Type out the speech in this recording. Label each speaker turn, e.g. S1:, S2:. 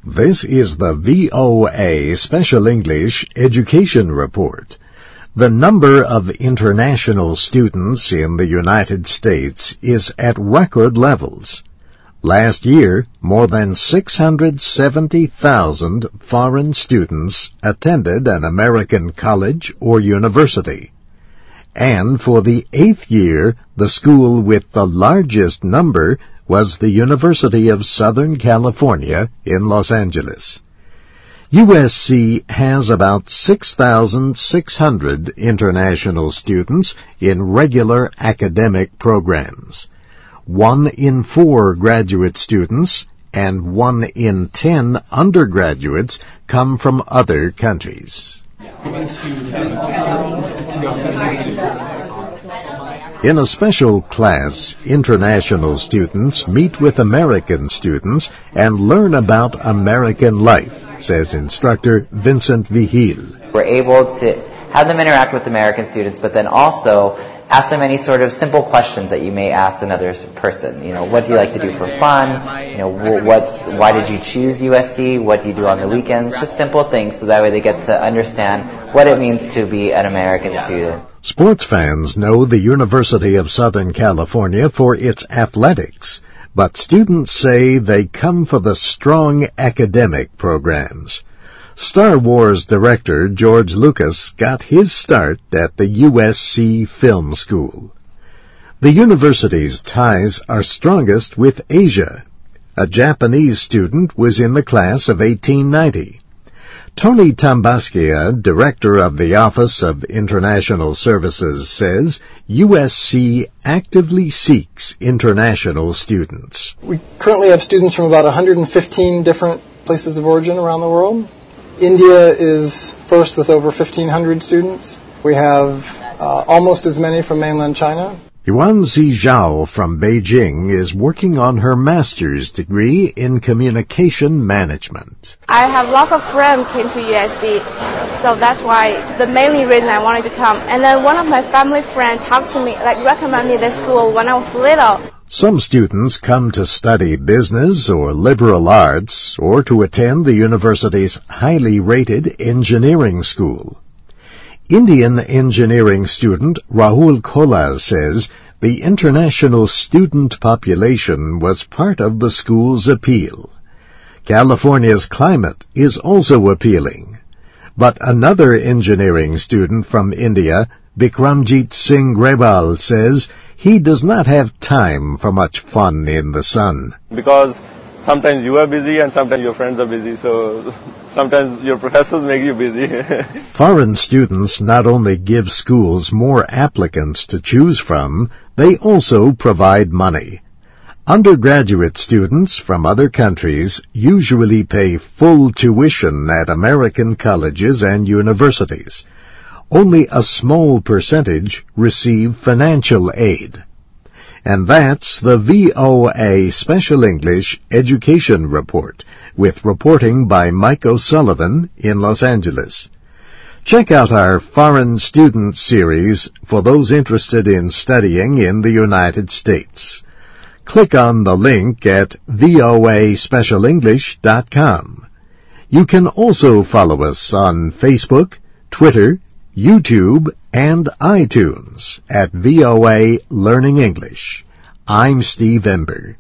S1: This is the VOA Special English Education Report. The number of international students in the United States is at record levels. Last year, more than 670,000 foreign students attended an American college or university. And for the 8th year, the school with the largest number was the University of Southern California in Los Angeles. USC has about 6,600 international students in regular academic programs. 1 in 4 graduate students and 1 in 10 undergraduates come from other countries. In a special class, international students meet with American students and learn about American life, says instructor Vincent Vigil.
S2: We're able to have them interact with American students, but then also ask them any sort of simple questions that you may ask another person. What do you like to do for fun? Why did you choose USC? What do you do on the weekends? Just simple things, so that way they get to understand what it means to be an American student.
S1: Sports fans know the University of Southern California for its athletics, but students say they come for the strong academic programs. Star Wars director George Lucas got his start at the USC Film School. The university's ties are strongest with Asia. A Japanese student was in the class of 1890. Tony Tambaskia, director of the Office of International Services, says USC actively seeks international students.
S3: We currently have students from about 115 different places of origin around the world. India is first with over 1,500 students. We have almost as many from mainland China.
S1: Yuanzi Zhao from Beijing is working on her master's degree in communication management.
S4: I have lots of friends came to USC, so that's why the main reason I wanted to come. And then one of my family friends talked to me, recommended me this school when I was little.
S1: Some students come to study business or liberal arts or to attend the university's highly rated engineering school. Indian engineering student Rahul Kola says the international student population was part of the school's appeal. California's climate is also appealing. But another engineering student from India, Bikramjit Singh Grebal, says he does not have time for much fun in the sun.
S5: Because sometimes you are busy and sometimes your friends are busy, so sometimes your professors make you busy.
S1: Foreign students not only give schools more applicants to choose from, they also provide money. Undergraduate students from other countries usually pay full tuition at American colleges and universities. Only a small percentage receive financial aid. And that's the VOA Special English Education Report, with reporting by Mike O'Sullivan in Los Angeles. Check out our Foreign Student series for those interested in studying in the United States. Click on the link at voaspecialenglish.com. You can also follow us on Facebook, Twitter, YouTube, and iTunes at VOA Learning English. I'm Steve Ember.